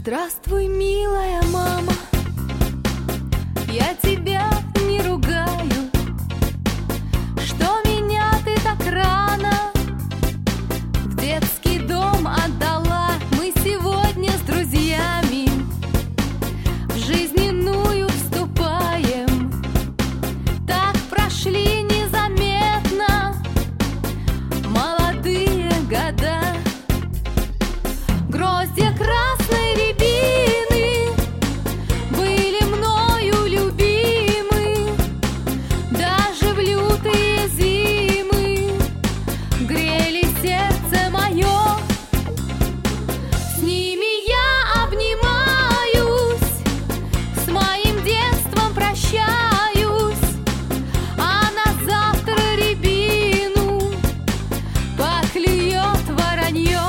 Здравствуй, милая мама, я тебя не ругаю, что меня ты так рано в детский дом отдала. Мы сегодня с друзьями в жизненную вступаем, так прошли незаметно молодые года. Гроздья красной рябины были мною любимы, даже в лютые зимы грели сердце мое. С ними я обнимаюсь, с моим детством прощаюсь, а на завтра рябину поклюет воронье.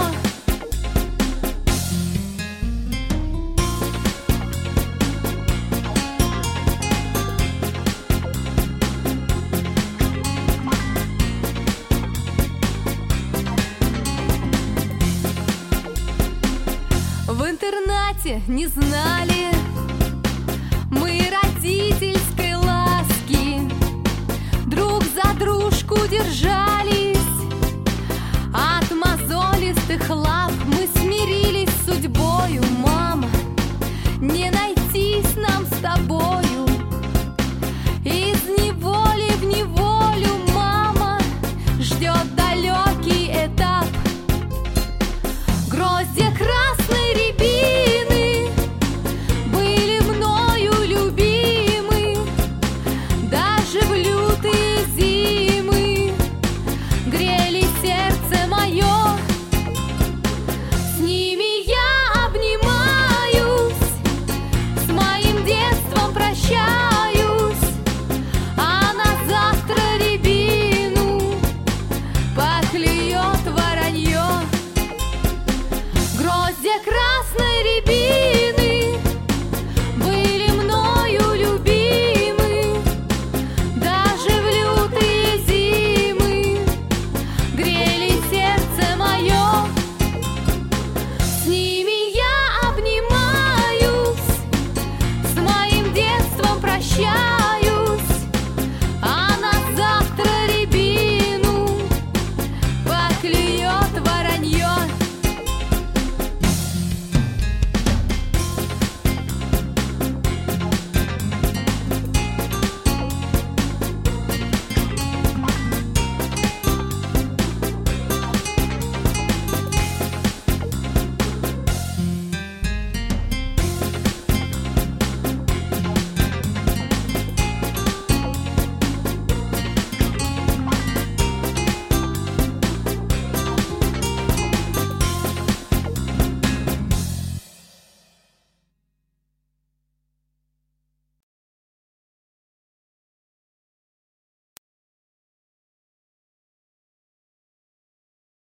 В интернате не знали мы родительской ласки, друг за дружку держали